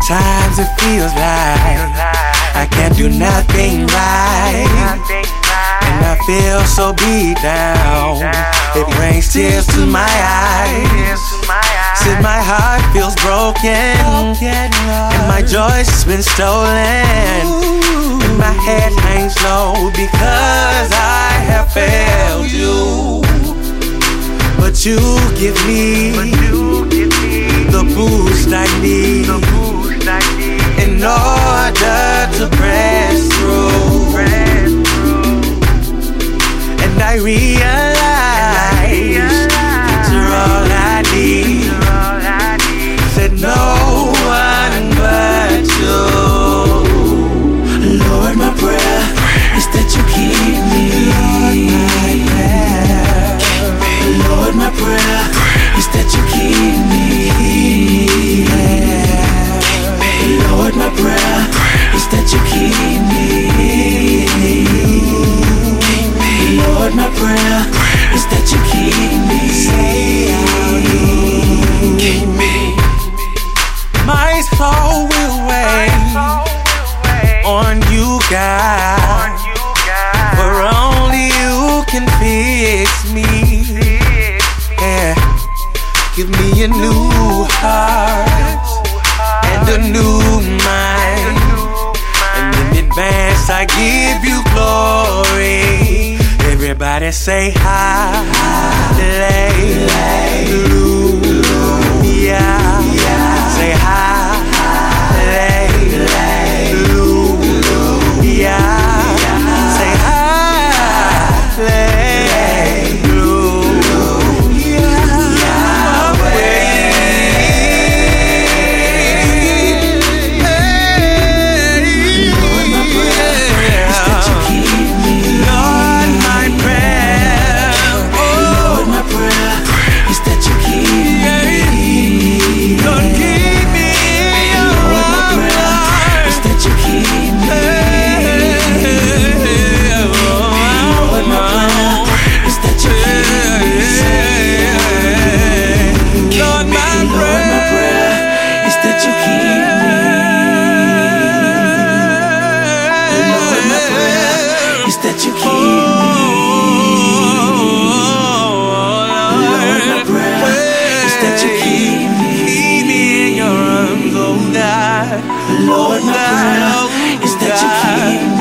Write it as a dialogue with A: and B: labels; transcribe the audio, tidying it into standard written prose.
A: Times it feels like I can't do nothing right, and I feel so beat down. It brings tears to my eyes. Said my heart feels broken, and my joy's been stolen, and my head hangs low because I have failed you. But you give me the boost I need in order to press through. And I realize that you're all I need. Said no one but you.
B: Lord, my prayer is that you keep me. Lord, my prayer is that you keep me. Lord, my prayer is that you keep me. Lord, my prayer is that you keep me. Keep me.
A: My soul will wait on you, God, for only you can fix me. Yeah. Give me a new heart and a new mind, and in advance I give you glory. Everybody say hallelujah. Say hallelujah. Say
B: that you keep me. Lord, my prayer is that you keep me.
A: Keep me in your arms, oh God.
B: Lord, my prayer is that you keep me.